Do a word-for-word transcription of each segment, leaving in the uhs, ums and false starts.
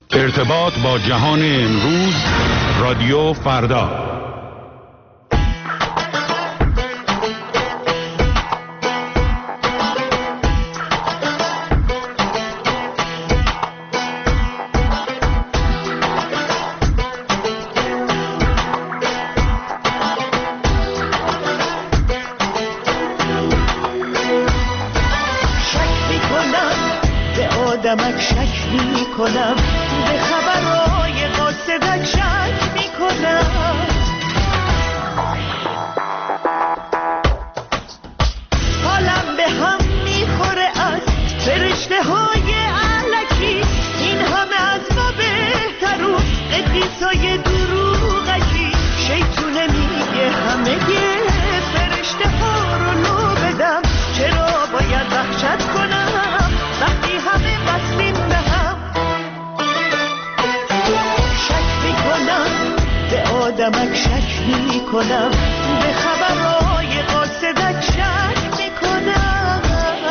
ارتباط با جهان امروز، رادیو فردا. آدمک شک می کنم، به خبرهای قاصدک شک می کنم. حالم به هم می خوره از فرشته های علکی، این همه از ما بهتر و قدیسای دروغکی. شیطونه میگه همه یه فرشته ها رو لو بدم، چرا باید وحشت کنم وقتی همه بسیم به هم. شک می کنم به آدمک شک می کنم، به خبرهای قاصدک شک می کنم.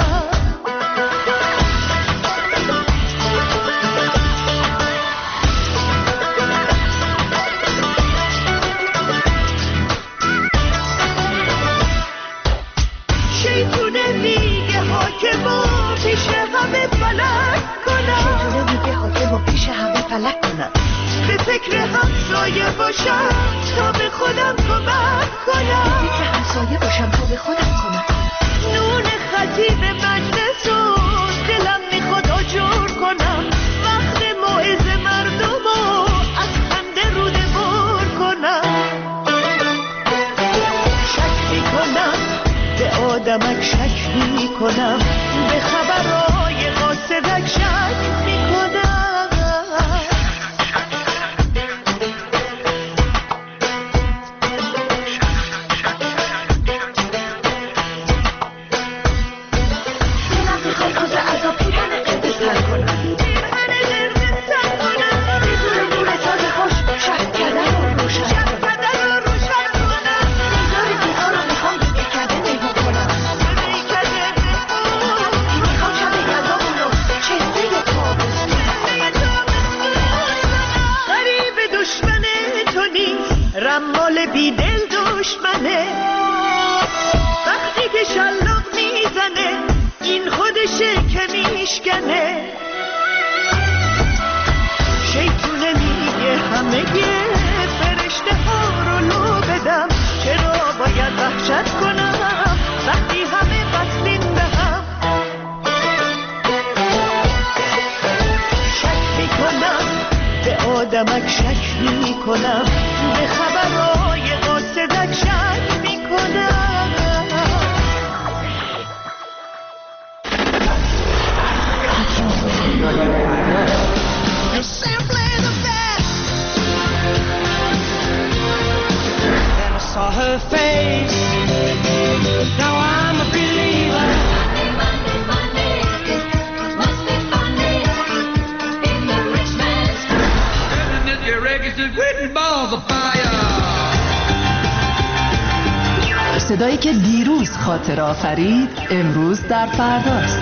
شیطونه میگه حاکمو پیش همه فلک کنم، شیطونه میگه حاکمو پیش همه فلک کنم. به فکر همسایه باشم تا به خودم کمک کنم، به فکر همسایه باشم تا به خودم کمک کنم. نون خطیب مجلس و دلم میخواد آجر کنم، وقت موعظه مردمو از خنده روده بر کنم. شک میکنم به آدمک شک می کنم، به خبرهای قاصدک شک می کنم. دلم میخواد روز عذاب پیرهن قرمز سر کنم، پیرهن قرمز سر کنم. بدون نور ساز خوش شب کردن رو روشن شب کردن رو روشن کنم. دیدار دیدار رو میخوام دیگه کرده نیمون کنم، میخوام شب یزدامون رو چهره تابستون. غریب دشمن تو نیست، رمال بیدل دشمنه. وقتی که شلاق میزنه این خودشه که میشکنه. شیطونه میگه همه یه فرشته ها رو لو بدم، چرا باید وحشت کنم وقتی همه بسیم به هم. شک میکنم به آدمک شک میکنم، به خبرهای قاصدک شک میکنم. You're simply the best. Then I saw her face. Now I'm a believer. Monday, Monday, Monday, must be funny in the rich man's heaven is your registered written balls of fire. صدایی که دیروز خاطر آفرید امروز در فرداست.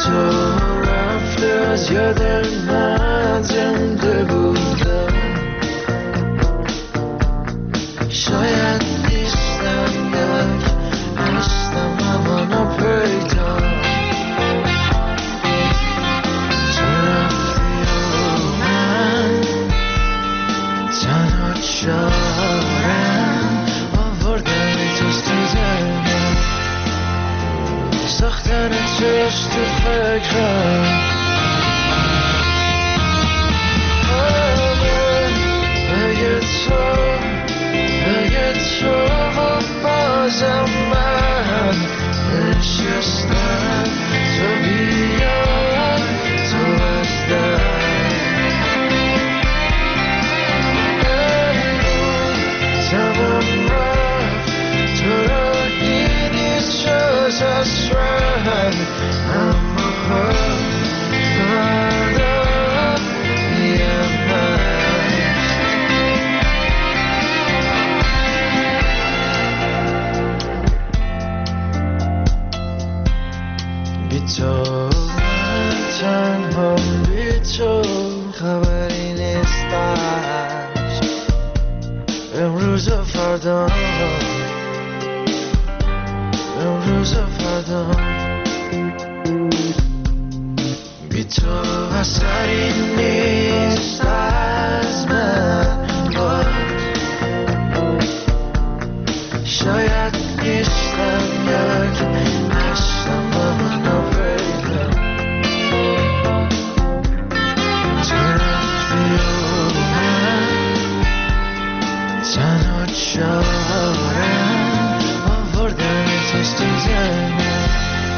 یادم من زنده بودم چشم تو فکرم بگه تو بگه تو و بازم من نشستم تو بیاد تو از در تمام رفت تو را دیدی شد از رن اما فردا یه من بی تو من تنها بی تو خبری نیستش امروز و فردا امروز و فردا بی تو اثری نیست از من شاید نیستم یک نشتم با من نفیدم تو رفتی و من تنها چارم آوردن توست تو زنم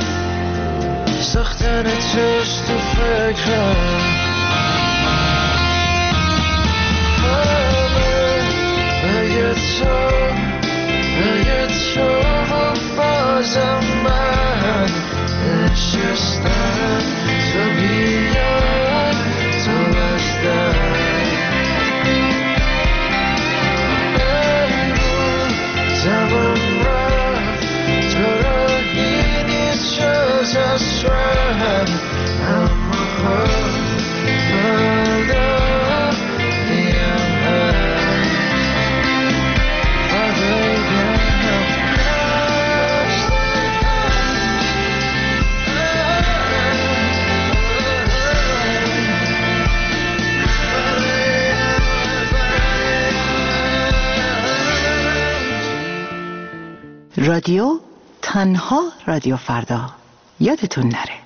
ساختن توست تو فکرم بگه تو بگه تو و بازم من نشستم تو بیاد تو از در تمام رفت تو را دیدی شد از رن اما فردا یم رادیو تنها رادیو فردا یادتون نره.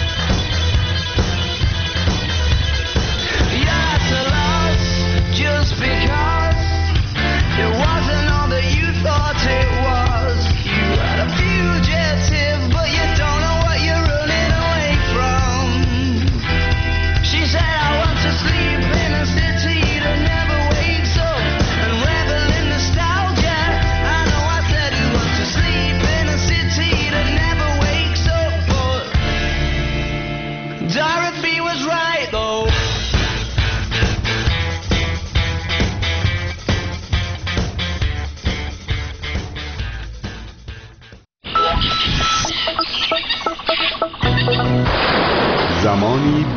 Just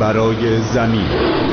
برای زمین.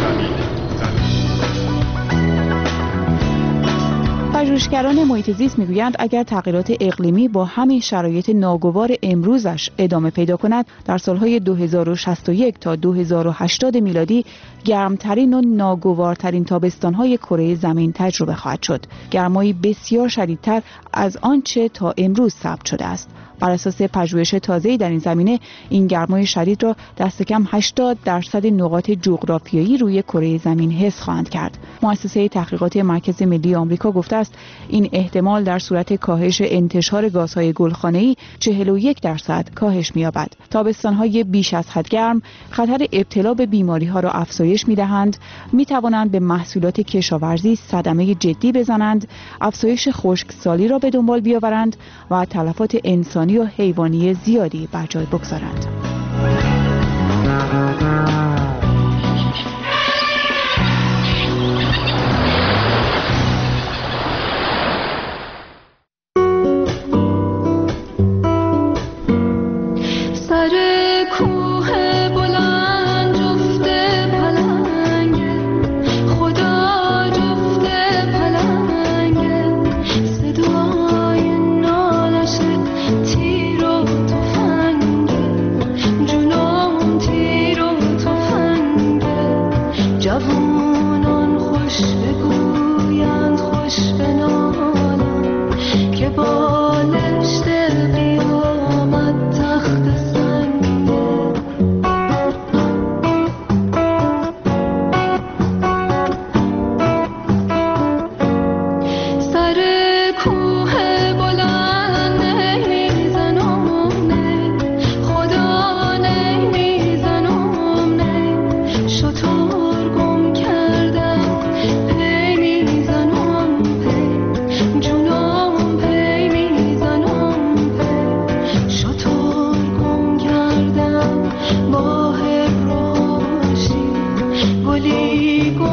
پژوهشگران محیط زیست میگویند اگر تغییرات اقلیمی با همین شرایط ناگوار امروزش ادامه پیدا کند، در سالهای دو هزار و شصت و یک تا دو هزار و هشتاد میلادی گرمترین و ناگوارترین تابستانهای کره زمین تجربه خواهد شد. گرمایی بسیار شدیدتر از آنچه تا امروز ثبت شده است. بر اساس پژوهش تازه‌ای در این زمینه، این گرمای شدید را دست کم هشتاد درصد نقاط جغرافیایی روی کره زمین حس خواهند کرد. مؤسسه تحقیقات مرکز ملی آمریکا گفته است این احتمال در صورت کاهش انتشار گازهای گلخانه‌ای چهل و یک درصد کاهش می‌یابد. تابستان‌های بیش از حد گرم خطر ابتلا به بیماری‌ها را افزایش می‌دهند، می‌توانند به محصولات کشاورزی صدمه جدی بزنند، افزایش خشکسالی را به دنبال بیاورند و تلفات انسانی و حیوانی زیادی بر جای بگذارند. گلی